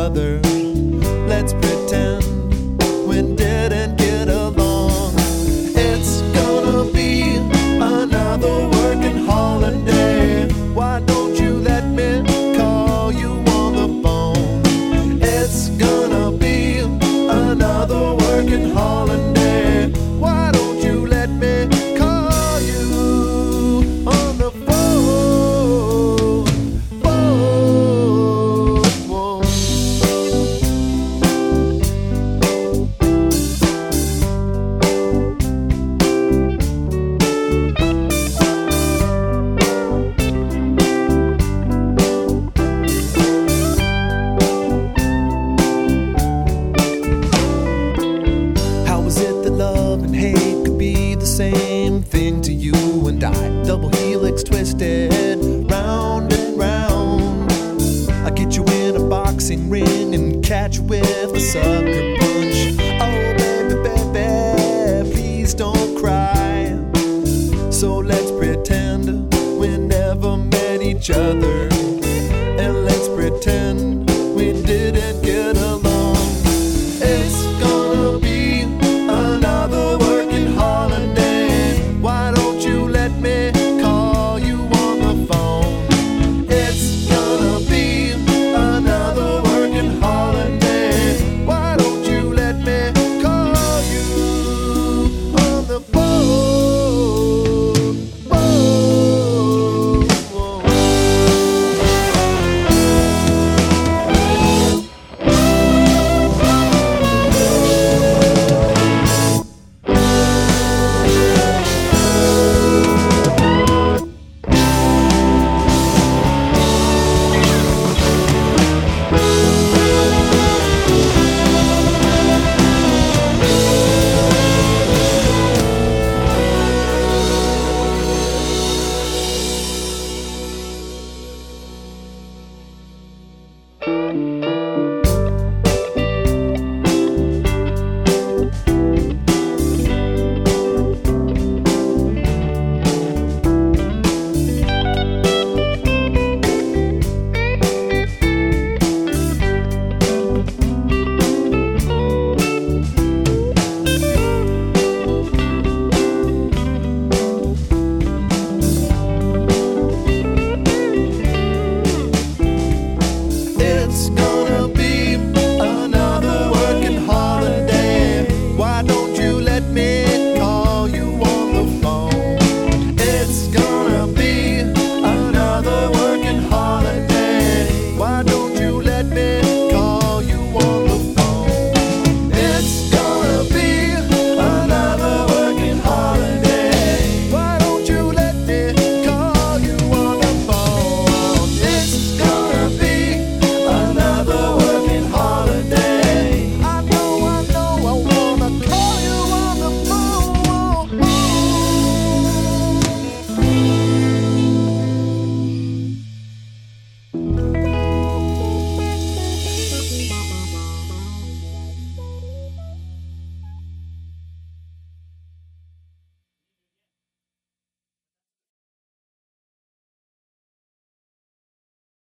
other. Let's pretend we didn't get along. It's gonna be another working holiday. Why don't you let me call you on the phone? It's gonna be another working holiday. Why don't you let me call you on the phone? Phone. How is it that love and hate could be the same thing to you and I? Double helix twisted round and round. I get you in a boxing ring and catch you with a sucker punch. Oh baby, baby, please don't cry. So let's pretend we never met each other, and let's pretend we didn't get